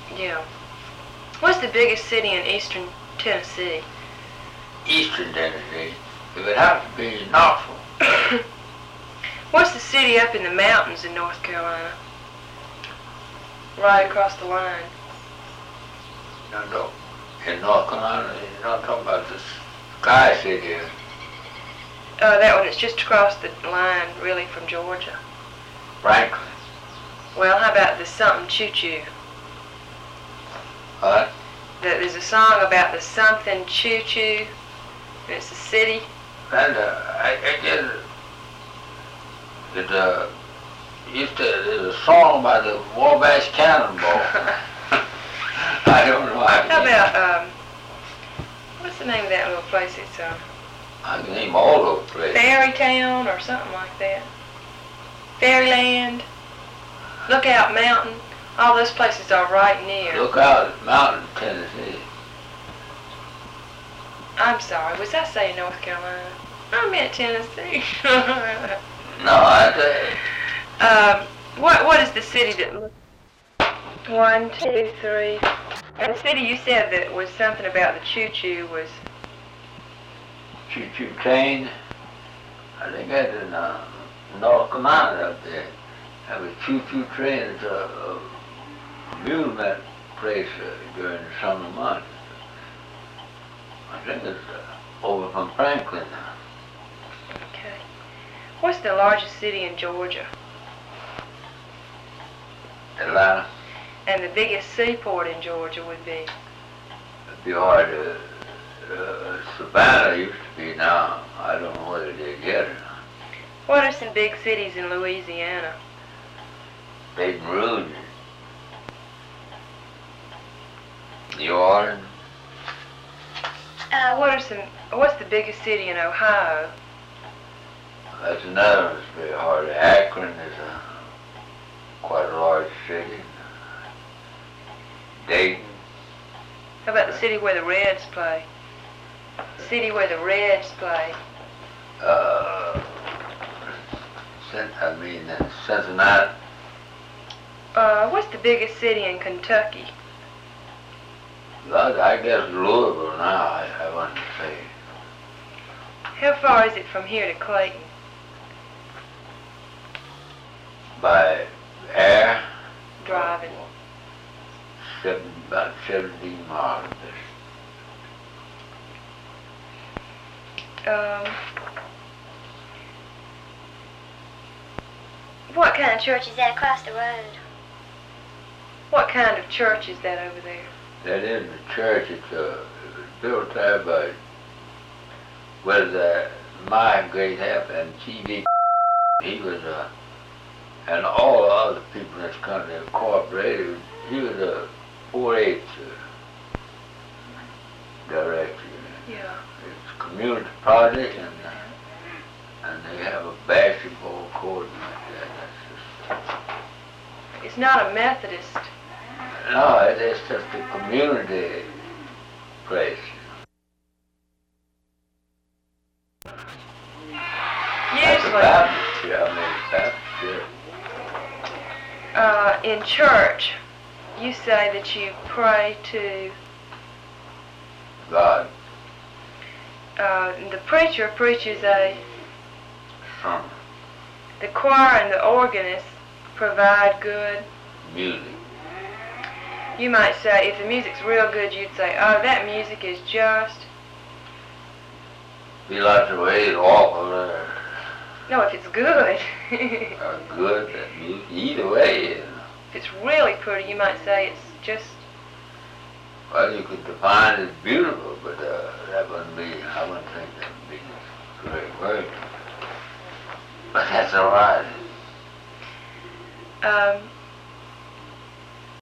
Yeah. What's the biggest city in eastern Tennessee? Eastern Tennessee. It would have to be Knoxville. What's the city up in the mountains in North Carolina? Right across the line. No. In North Carolina, you're not talking about the Sky City. That one, it's just across the line, really, from Georgia. Franklin. Well, how about the something choo-choo? What? There's a song about the something choo-choo, and it's a city. And I guess there's a song by the Wabash Cannonball. I don't know. How about, what's the name of that little place? It's, I can name all those places. Fairytown or something like that. Fairyland. Lookout Mountain. All those places are right near. Lookout Mountain, Tennessee. I'm sorry, was I saying North Carolina? I meant Tennessee. No, what is the city that looks... 1, 2, 3. And the city you said that was something about the choo-choo was... Choo-choo train. I think that's in North Carolina up there. Have a choo-choo train. It's a amusement place during the summer months. I think it's over from Franklin. Okay. What's the largest city in Georgia? Atlanta. And the biggest seaport in Georgia would be? It'd be hard to... Savannah used to be now. I don't know whether they get it. What are some big cities in Louisiana? Baton Rouge. New Orleans. What's the biggest city in Ohio? That's another one that's very hard. Akron is quite a large city. Dayton. How about the city where the Reds play? The city where the Reds play. Cincinnati. What's the biggest city in Kentucky? I guess Louisville now, I want to say. How far is it from here to Clayton? By air? Driving. About 17 miles. What kind of church is that across the road? What kind of church is that over there? That isn't a church. It's built there by my great help and T.V. He was and all the other people in this country incorporated. He was a 4-H director. Yeah. It's a community project, and they have a basketball court and like that. It's not a Methodist. No, it's just a community place. Usually, Baptist, Baptist, yeah. in church, you say that you pray to God. The preacher preaches a... Sermon. The choir and the organist provide good Music. You might say, if the music's real good, you'd say, oh, that music is just... Be like the way it's awful. No, if it's good. Good, that music, either way. If it's really pretty, you might say it's just... Well, you could define it as beautiful, but that wouldn't be, I wouldn't think that would be the correct word. But that's all right.